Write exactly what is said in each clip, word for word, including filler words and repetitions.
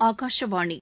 ஆகாஷவாணி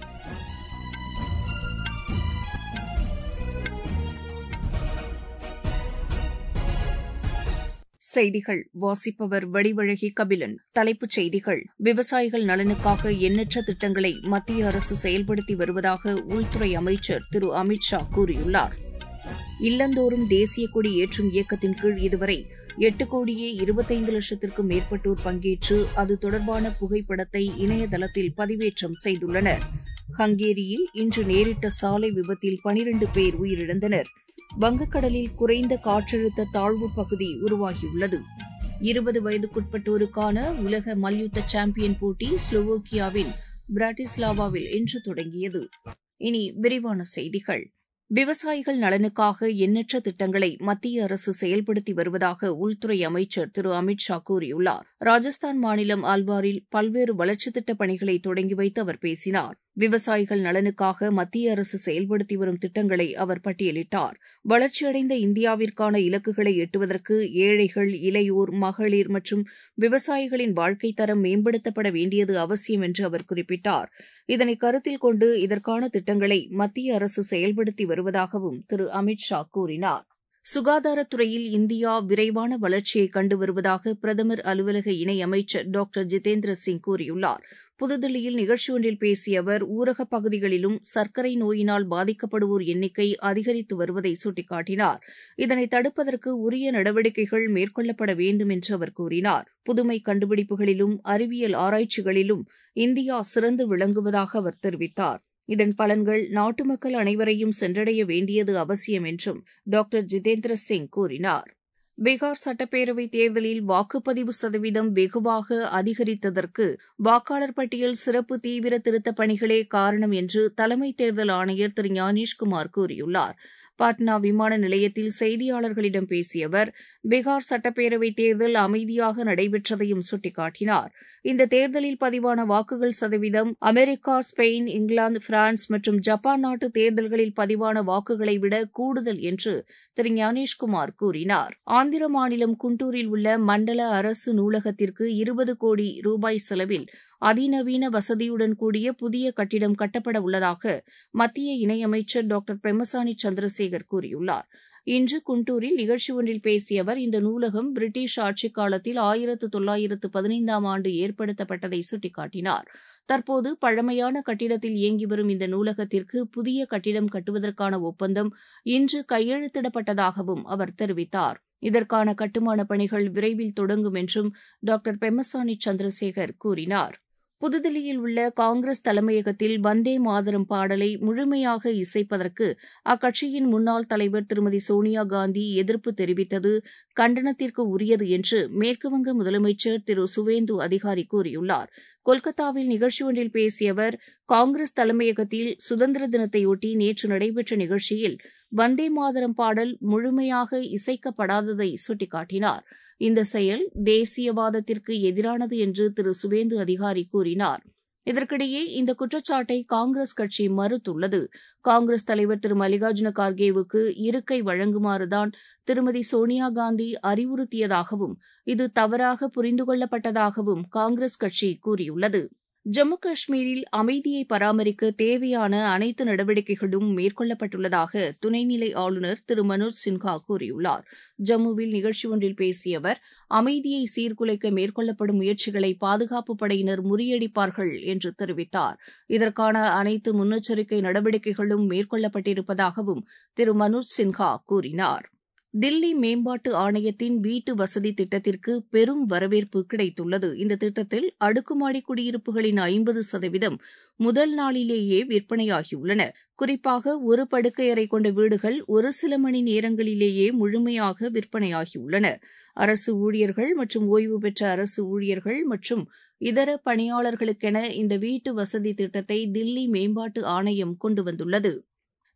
செய்திகள் வாசிப்பவர் வடிவழகி கபிலன். தலைப்புச் செய்திகள்: விவசாயிகள் நலனுக்காக எண்ணற்ற திட்டங்களை மத்திய அரசு செயல்படுத்தி வருவதாக உள்துறை அமைச்சர் திரு அமித் ஷா கூறியுள்ளார். இல்லந்தோறும் தேசிய கொடி ஏற்றும் இயக்கத்தின் கீழ் இதுவரை எட்டு கோடியே இருபத்தைந்து லட்சத்திற்கும் மேற்பட்டோர் பங்கேற்று அது தொடர்பான புகைப்படத்தை இணையதளத்தில் பதிவேற்றம் செய்துள்ளனர். ஹங்கேரியில் இன்று நேரிட்ட சாலை விபத்தில் பனிரண்டு பேர் உயிரிழந்தனர். வங்கக்கடலில் குறைந்த காற்றழுத்த தாழ்வு பகுதி உருவாகியுள்ளது. இருபது வயதுக்குட்பட்டோருக்கான உலக மல்யுத்த சாம்பியன் போட்டி ஸ்லோவோக்கியாவின் பிராட்டிஸ்லாவாவில் இன்று தொடங்கியது. இனி விரிவான செய்திகள். விவசாயிகள் நலனுக்காக எண்ணற்ற திட்டங்களை மத்திய அரசு செயல்படுத்தி வருவதாக உள்துறை அமைச்சர் திரு அமித் ஷா கூறியுள்ளார். ராஜஸ்தான் மாநிலம் அல்வாரில் பல்வேறு வளர்ச்சித் திட்டப் பணிகளை தொடங்கி வைத்து அவர் பேசினார். விவசாயிகள் நலனுக்காக மத்திய அரசு செயல்படுத்தி வரும் திட்டங்களை அவர் பட்டியலிட்டார். வளர்ச்சியடைந்த இந்தியாவிற்கான இலக்குகளை எட்டுவதற்கு ஏழைகள், இளையோர், மகளிர் மற்றும் விவசாயிகளின் வாழ்க்கைத் தரம் மேம்படுத்தப்பட வேண்டியது அவசியம் என்று அவர் குறிப்பிட்டார். இதனை கருத்தில் கொண்டு இதற்கான திட்டங்களை மத்திய அரசு செயல்படுத்தி வருவதாகவும் திரு அமித் ஷா கூறினார். சுகாதாரத்துறையில் இந்தியா விரைவான வளர்ச்சியை கண்டு வருவதாக பிரதமர் அலுவலக இணையமைச்சர் டாக்டர் ஜிதேந்திர சிங் கூறியுள்ளார். புதுதில்லியில் நிகழ்ச்சி ஒன்றில் பேசிய அவர், ஊரகப் பகுதிகளிலும் சர்க்கரை நோயினால் பாதிக்கப்படுவோர் எண்ணிக்கை அதிகரித்து வருவதை சுட்டிக்காட்டினார். இதனை தடுப்பதற்கு உரிய நடவடிக்கைகள் மேற்கொள்ளப்பட வேண்டும் என்று அவர் கூறினார். புதுமை கண்டுபிடிப்புகளிலும் அறிவியல் ஆராய்ச்சிகளிலும் இந்தியா சிறந்து விளங்குவதாக அவர் தெரிவித்தார். இதன் பலன்கள் நாட்டு மக்கள் அனைவரையும் சென்றடைய வேண்டியது அவசியம் என்றும் டாக்டர் ஜிதேந்திர சிங் கூறினார். பீகார் சட்டப்பேரவைத் தேர்தலில் வாக்குப்பதிவு சதவீதம் வெகுவாக அதிகரித்ததற்கு வாக்காளர் பட்டியல் சிறப்பு தீவிர திருத்தப் பணிகளே காரணம் என்று தலைமை தேர்தல் ஆணையர் திரு ஞானேஷ்குமார் கூறியுள்ளார். பாட்னா விமான நிலையத்தில் செய்தியாளர்களிடம் பேசிய அவர், பீகார் சட்டப்பேரவைத் தேர்தல் அமைதியாக நடைபெற்றதையும் சுட்டிக்காட்டினார். இந்த தேர்தலில் பதிவான வாக்குகள் சதவீதம் அமெரிக்கா, ஸ்பெயின், இங்கிலாந்து, பிரான்ஸ் மற்றும் ஜப்பான் நாட்டு தேர்தல்களில் பதிவான வாக்குகளை விட கூடுதல் என்று திரு ஞானேஷ்குமார் கூறினார். ஆந்திர மாநிலம் குண்டூரில் உள்ள மண்டல அரசு நூலகத்திற்கு இருபது கோடி ரூபாய் செலவில் அதிநவீன வசதியுடன் கூடிய புதிய கட்டிடம் கட்டப்பட உள்ளதாக மத்திய இணையமைச்சர் டாக்டர் பெம்மசானி சந்திரசேகர் கூறியுள்ளார். இன்று குண்டூரில் நிகழ்ச்சி ஒன்றில் பேசிய அவர், இந்த நூலகம் பிரிட்டிஷ் ஆட்சிக் காலத்தில் ஆயிரத்து தொள்ளாயிரத்து பதினைந்தாம் ஆண்டு ஏற்படுத்தப்பட்டதை சுட்டிக்காட்டினார். தற்போது பழமையான கட்டிடத்தில் இயங்கி வரும் இந்த நூலகத்திற்கு புதிய கட்டிடம் கட்டுவதற்கான ஒப்பந்தம் இன்று கையெழுத்திடப்பட்டதாகவும் அவர் தெரிவித்தார். இதற்கான கட்டுமானப் பணிகள் விரைவில் தொடங்கும் என்றும் டாக்டர் பெம்மசானி சந்திரசேகர் கூறினார். புதுதில்லியில் உள்ள காங்கிரஸ் தலைமையகத்தில் வந்தே மாதரம் பாடலை முழுமையாக இசைப்பதற்கு அக்கட்சியின் முன்னாள் தலைவர் திருமதி சோனியா காந்தி எதிர்ப்பு தெரிவித்தது கண்டனத்திற்கு உரியது என்று மேற்குவங்க முதலமைச்சர் திரு சுவேந்து அதிகாரி கூறியுள்ளார். கொல்கத்தாவில் நிகழ்ச்சி ஒன்றில் பேசிய அவர், காங்கிரஸ் தலைமையகத்தில் சுதந்திர தினத்தையொட்டி நேற்று நடைபெற்ற நிகழ்ச்சியில் வந்தே மாதரம் பாடல் முழுமையாக இசைக்கப்படாததை சுட்டிக்காட்டினார். இந்த செயல் தேசியவாதத்திற்கு எதிரானது என்று திரு சுவேந்து அதிகாரி கூறினார். இதற்கிடையே இந்த குற்றச்சாட்டை காங்கிரஸ் கட்சி மறுத்துள்ளது. காங்கிரஸ் தலைவர் திரு மல்லிகார்ஜுன கார்கேவுக்கு இருக்கை வழங்குமாறுதான் திருமதி சோனியா காந்தி அறிவுறுத்தியதாகவும் இது தவறாக புரிந்து கொள்ளப்பட்டதாகவும் காங்கிரஸ் கட்சி கூறியுள்ளது. ஜம்மு காஷ்மீரில் அமைதியை பராமரிக்க தேவையான அனைத்து நடவடிக்கைகளும் மேற்கொள்ளப்பட்டுள்ளதாக துணைநிலை ஆளுநர் திரு மனோஜ் சின்ஹா கூறியுள்ளார். ஜம்முவில் நிகழ்ச்சி ஒன்றில் பேசிய அவர், அமைதியை சீர்குலைக்க மேற்கொள்ளப்படும் முயற்சிகளை பாதுகாப்புப் படையினர் முறியடிப்பார்கள் என்று தெரிவித்தார். இதற்கான அனைத்து முன்னெச்சரிக்கை நடவடிக்கைகளும் மேற்கொள்ளப்பட்டிருப்பதாகவும் திரு மனோஜ் சின்ஹா கூறினார். தில்லி மேம்பாட்டு ஆணையத்தின் வீட்டு வசதி திட்டத்திற்கு பெரும் வரவேற்பு கிடைத்துள்ளது. இந்த திட்டத்தில் அடுக்குமாடி குடியிருப்புகளின் ஐம்பது சதவீதம் முதல் நாளிலேயே விற்பனையாகியுள்ளன. குறிப்பாக ஒரு படுக்கையறை கொண்ட வீடுகள் ஒரு சில மணி நேரங்களிலேயே முழுமையாக விற்பனையாகியுள்ளன. அரசு ஊழியர்கள் மற்றும் ஓய்வு பெற்ற அரசு ஊழியர்கள் மற்றும் இதர பணியாளர்களுக்கென இந்த வீட்டு வசதி திட்டத்தை தில்லி மேம்பாட்டு ஆணையம் கொண்டு வந்துள்ளது.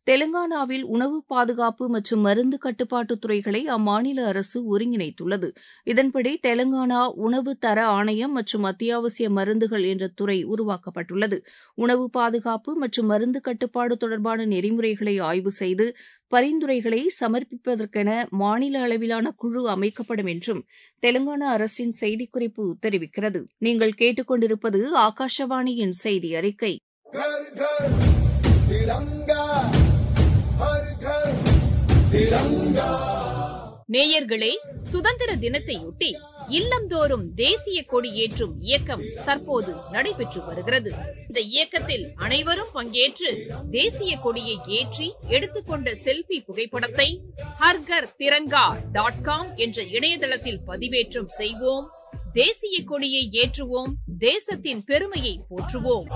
தெலங்கானாவில் உணவு பாதுகாப்பு மற்றும் மருந்து கட்டுப்பாட்டு துறைகளை அம்மாநில அரசு ஒருங்கிணைத்துள்ளது. இதன்படி தெலங்கானா உணவு தர ஆணையம் மற்றும் அத்தியாவசிய மருந்துகள் என்ற துறை உருவாக்கப்பட்டுள்ளது. உணவு பாதுகாப்பு மற்றும் மருந்து கட்டுப்பாடு தொடர்பான நெறிமுறைகளை ஆய்வு செய்து பரிந்துரைகளை சமர்ப்பிப்பதற்கென மாநில அளவிலான குழு அமைக்கப்படும் என்றும் தெலங்கானா அரசின் செய்திக்குறிப்பு தெரிவிக்கிறது. நீங்கள் கேட்டுக்கொண்டிருப்பது ஆகாஷவாணியின் செய்தி அறிக்கை. நேயர்களே, சுதந்திர தினத்தையொட்டி இல்லந்தோறும் தேசிய கொடி ஏற்றும் இயக்கம் தற்போது நடைபெற்று வருகிறது. இந்த இயக்கத்தில் அனைவரும் பங்கேற்று தேசிய கொடியை ஏற்றி எடுத்துக்கொண்ட செல்பி புகைப்படத்தை ஹர்கர் திரங்கா டாட் காம் என்ற இணையதளத்தில் பதிவேற்றம் செய்வோம். தேசிய கொடியை ஏற்றுவோம். தேசத்தின் பெருமையை போற்றுவோம்.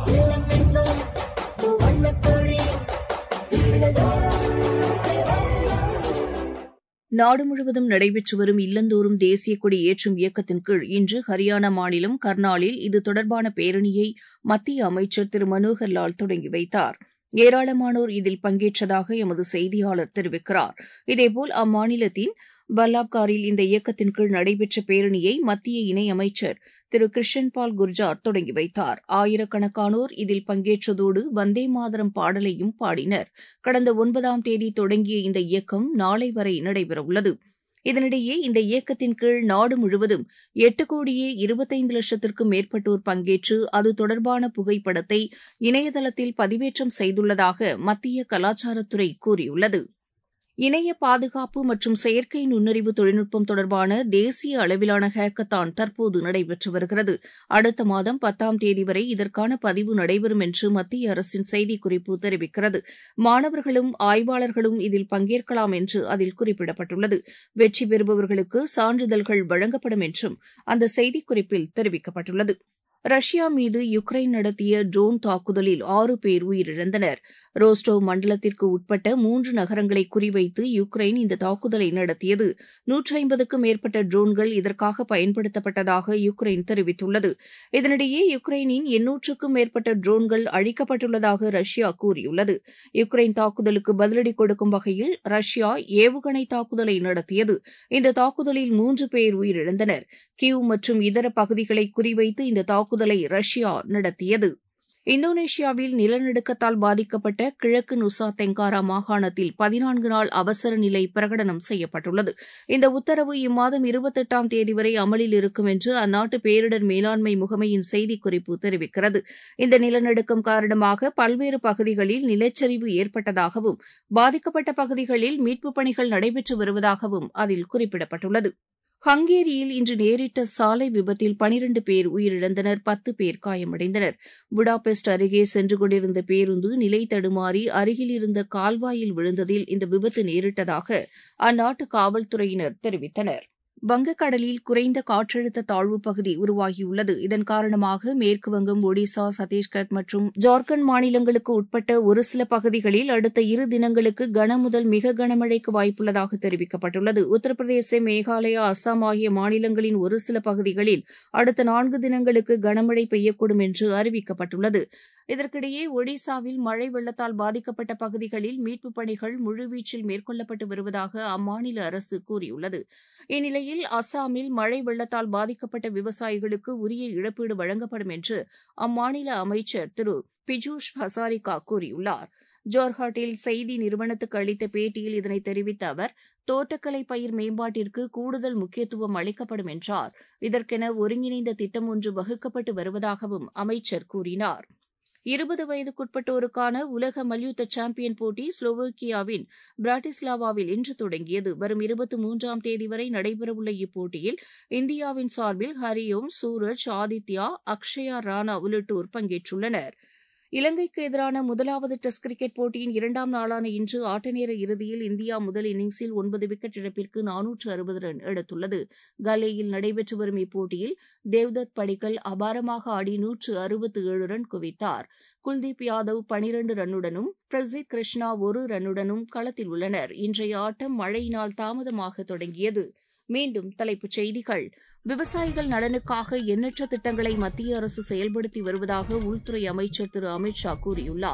நாடு முழுவதும் நடைபெற்று வரும் இல்லந்தோறும் தேசிய கொடி ஏற்றும் இயக்கத்தின் கீழ் இன்று ஹரியானா மாநிலம் கர்னாலில் இது தொடர்பான பேரணியை மத்திய அமைச்சர் திரு மனோகர் லால் தொடங்கி வைத்தார். ஏராளமானோர் இதில் பங்கேற்றதாக எமது செய்தியாளர் தெரிவிக்கிறார். இதேபோல் அம்மாநிலத்தின் பல்லாப்காரில் இந்த இயக்கத்தின் கீழ் நடைபெற்ற பேரணியை மத்திய இணையமைச்சர் திரு கிருஷன்பால் குர்ஜார் தொடங்கி வைத்தார். ஆயிரக்கணக்கானோர் இதில் பங்கேற்றதோடு வந்தே மாதரம் பாடலையும் பாடினர். கடந்த ஒன்பதாம் தேதி தொடங்கிய இந்த இயக்கம் நாளை வரை நடைபெறவுள்ளது. இதனிடையே இந்த இயக்கத்தின் கீழ் நாடு முழுவதும் எட்டு கோடியே இருபத்தைந்து லட்சத்திற்கும் மேற்பட்டோர் பங்கேற்று அது தொடர்பான புகைப்படத்தை இணையதளத்தில் பதிவேற்றம் செய்துள்ளதாக மத்திய கலாச்சாரத்துறை கூறியுள்ளது. இணைய பாதுகாப்பு மற்றும் செயற்கை நுண்ணறிவு தொழில்நுட்பம் தொடர்பான தேசிய அளவிலான ஹேக்கத்தான் தற்போது நடைபெற்று வருகிறது. அடுத்த மாதம் பத்தாம் தேதி வரை இதற்கான பதிவு நடைபெறும் என்று மத்திய அரசின் செய்திக்குறிப்பு தெரிவிக்கிறது. மாணவர்களும் ஆய்வாளர்களும் இதில் பங்கேற்கலாம் என்று அதில் குறிப்பிடப்பட்டுள்ளது. வெற்றி பெறுபவர்களுக்கு சான்றிதழ்கள் வழங்கப்படும் என்றும் அந்த செய்திக்குறிப்பில் தெரிவிக்கப்பட்டுள்ளது. ரஷ்யா மீது யுக்ரைன் நடத்திய ட்ரோன் தாக்குதலில் ஆறு பேர் உயிரிழந்தனர். ரோஸ்டோவ் மண்டலத்திற்கு உட்பட்ட மூன்று நகரங்களை குறிவைத்து யுக்ரைன் இந்த தாக்குதலை நடத்தியது. நூற்றி ஐம்பதுக்கும் மேற்பட்ட ட்ரோன்கள் இதற்காக பயன்படுத்தப்பட்டதாக யுக்ரைன் தெரிவித்துள்ளது. இதனிடையே யுக்ரைனின் எண்ணூற்றுக்கும் மேற்பட்ட ட்ரோன்கள் அழிக்கப்பட்டுள்ளதாக ரஷ்யா கூறியுள்ளது. யுக்ரைன் தாக்குதலுக்கு பதிலடி கொடுக்கும் வகையில் ரஷ்யா ஏவுகணை தாக்குதலை நடத்தியது. இந்த தாக்குதலில் மூன்று பேர் உயிரிழந்தனர். கீவ் மற்றும் இதர பகுதிகளை குறிவைத்து இந்த தாக்குதலை ரஷ்யா நடத்தியது. இந்தோனேஷியாவில் நிலநடுக்கத்தால் பாதிக்கப்பட்ட கிழக்கு நுசா தெங்காரா மாகாணத்தில் பதினான்கு நாள் அவசர நிலை பிரகடனம் செய்யப்பட்டுள்ளது. இந்த உத்தரவு இம்மாதம் இருபத்தெட்டாம் தேதி வரை அமலில் இருக்கும் என்று அந்நாட்டு பேரிடர் மேலாண்மை முகமையின் செய்திக்குறிப்பு தெரிவிக்கிறது. இந்த நிலநடுக்கம் காரணமாக பல்வேறு பகுதிகளில் நிலச்சரிவு ஏற்பட்டதாகவும் பாதிக்கப்பட்ட பகுதிகளில் மீட்புப் பணிகள் நடைபெற்று வருவதாகவும் அதில் குறிப்பிடப்பட்டுள்ளது. ஹங்கேரியில் இன்று நேரிட்ட சாலை விபத்தில் பனிரண்டு பேர் உயிரிழந்தனர். பத்து பேர் காயமடைந்தனர். புடாபெஸ்ட் அருகே சென்று கொண்டிருந்த பேருந்து நிலை தடுமாறி அருகில் இருந்த கால்வாயில் விழுந்ததில் இந்த விபத்து நேரிட்டதாக அந்நாட்டு காவல்துறையினர் தெரிவித்தனர். வங்கக்கடலில் குறைந்த காற்றழுத்த தாழ்வுப் பகுதி உருவாகியுள்ளது. இதன் காரணமாக மேற்குவங்கம், ஒடிசா, சத்தீஸ்கர் மற்றும் ஜார்க்கண்ட் மாநிலங்களுக்கு உட்பட்ட ஒரு சில பகுதிகளில் அடுத்த இரு தினங்களுக்கு கனமுதல் மிக கனமழைக்கு வாய்ப்புள்ளதாக தெரிவிக்கப்பட்டுள்ளது. உத்தரப்பிரதேசம், மேகாலயா, அஸ்ஸாம் ஆகிய மாநிலங்களின் ஒரு சில பகுதிகளில் அடுத்த நான்கு தினங்களுக்கு கனமழை பெய்யக்கூடும் என்று அறிவிக்கப்பட்டுள்ளது. இதற்கிடையே ஒடிசாவில் மழை வெள்ளத்தால் பாதிக்கப்பட்ட பகுதிகளில் மீட்புப் பணிகள் முழுவீச்சில் மேற்கொள்ளப்பட்டு வருவதாக அம்மாநில அரசு கூறியுள்ளது. இந்நிலையில் அஸ்ஸாமில் மழை வெள்ளத்தால் பாதிக்கப்பட்ட விவசாயிகளுக்கு உரிய இழப்பீடு வழங்கப்படும் என்று அம்மாநில அமைச்சர் திரு பிஜூஷ் ஹசாரிகா கூறியுள்ளார். ஜோர்ஹாட்டில் செய்தி நிறுவனத்துக்கு அளித்த பேட்டியில் இதனை தெரிவித்த அவர், தோட்டக்கலை பயிர் மேம்பாட்டிற்கு கூடுதல் முக்கியத்துவம் அளிக்கப்படும் என்றார். இதற்கென ஒருங்கிணைந்த திட்டம் ஒன்று வகுக்கப்பட்டு வருவதாகவும் அமைச்சர் கூறினார். இருபது வயதுக்குட்பட்டோருக்கான உலக மல்யுத்த சாம்பியன் போட்டி ஸ்லோவேக்கியாவின் பிராட்டிஸ்லாவாவில் இன்று தொடங்கியது. வரும் இருபத்தி மூன்றாம் தேதி வரை நடைபெறவுள்ள இப்போட்டியில் இந்தியாவின் சார்பில் ஹரியோம், சூரஜ், ஆதித்யா, அக்ஷயா ராணா உள்ளிட்டோர் பங்கேற்றுள்ளனர். இலங்கைக்கு எதிரான முதலாவது டெஸ்ட் கிரிக்கெட் போட்டியின் இரண்டாம் நாளான இன்று ஆட்டநேர இறுதியில் இந்தியா முதல் இன்னிங்ஸில் ஒன்பது விக்கெட் இழப்பிற்கு நானூற்று அறுபது ரன் எடுத்துள்ளது. கலேயில் நடைபெற்று வரும் இப்போட்டியில் தேவ்தத் படிக்கல் அபாரமாக ஆடி நூற்று அறுபத்து ஏழு ரன் குவித்தார். குல்தீப் யாதவ் பனிரண்டு ரன்னுடனும் பிரசித் கிருஷ்ணா ஒரு ரன்னுடனும் களத்தில் உள்ளனர். இன்றைய ஆட்டம் மழையினால் தாமதமாக தொடங்கியது. மீண்டும் தலைப்புச் செய்திகள். விவசாயிகள் நலனுக்காக எண்ணற்ற திட்டங்களை மத்திய அரசு செயல்படுத்தி வருவதாக உள்துறை அமைச்சர் திரு அமித் ஷா கூறியுள்ளார்.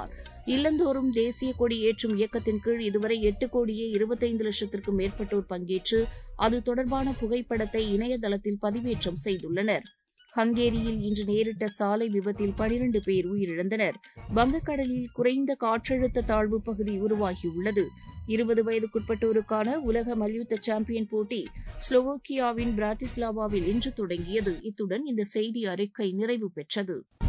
இல்லந்தோறும் தேசிய கொடி ஏற்றும் இயக்கத்தின் கீழ் இதுவரை எட்டு கோடியே இருபத்தைந்து லட்சத்திற்கும் மேற்பட்டோர் பங்கேற்று அது தொடர்பான புகைப்படத்தை இணையதளத்தில் பதிவேற்றம் செய்துள்ளனர். ஹங்கேரியில் இன்று நேரிட்ட சாலை விபத்தில் பனிரண்டு பேர் உயிரிழந்தனர். வங்கக்கடலில் குறைந்த காற்றழுத்த தாழ்வு பகுதி உருவாகியுள்ளது. இருபது வயதுக்குட்பட்டோருக்கான உலக மல்யுத்த சாம்பியன் போட்டி ஸ்லோவோக்கியாவின் பிராட்டிஸ்லாவாவில் இன்று தொடங்கியது. இத்துடன் இந்த செய்தி அறிக்கை நிறைவு பெற்றது.